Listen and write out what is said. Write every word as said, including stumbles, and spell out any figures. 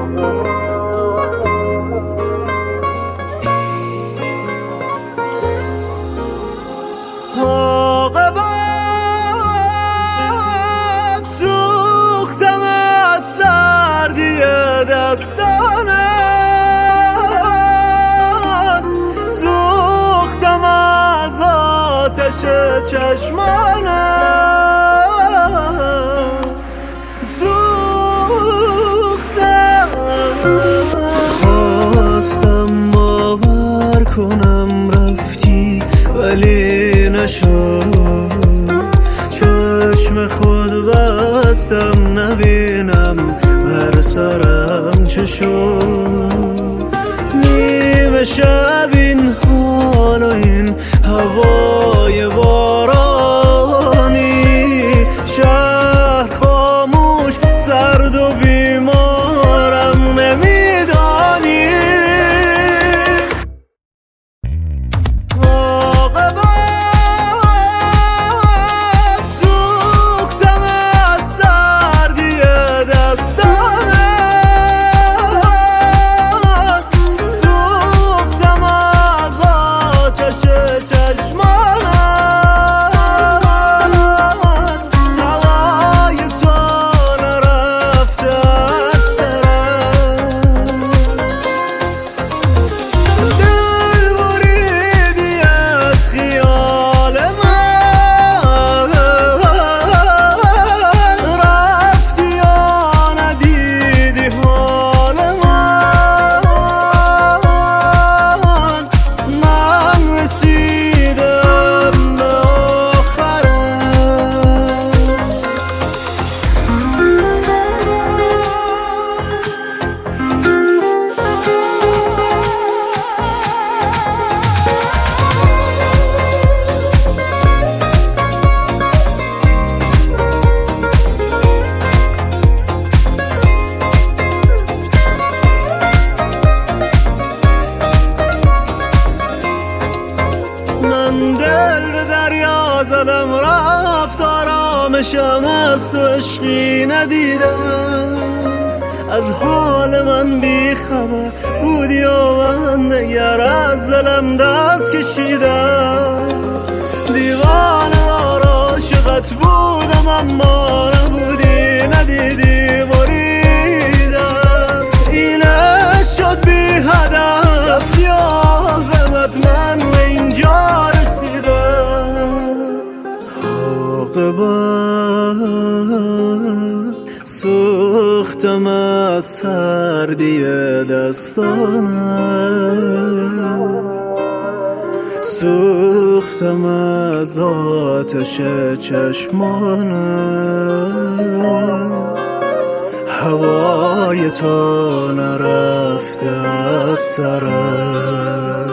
عاقبت سوختم از سردی دستانت، سوختم از آتش چشمانت، سوختم. خواستم باور کنم رفتی ولی نشد، چشم خود بستم نبینم بر سرم چه شد. نیمه شب این حال و این هوای بارانی، شهر خاموش سرد و بیمارم نمیدانی. عاقبت سوختم از سردی دستانت، سوختم از آتش چشمانت، هوای تو نرفته از سرم. دل بریدی از خیال من، رفتی و ندیدی حال من. من رسیدم به آخرم. من دل به دریا زدم رفت، آرامشم از تو عشقی ندیدم. از حال من بی خبر بودی و من دگر از دلم دست کشیدم. دیوانه وار عاشقت بودم اما نبودی ندیدی بریدم. اینه شد بی هدف رفتی و عاقبت من به اینجا رسیدم. عاقبت سوختم از سردی دستانت، سوختم از آتش چشمانت، هوای تو نرفته از سرم.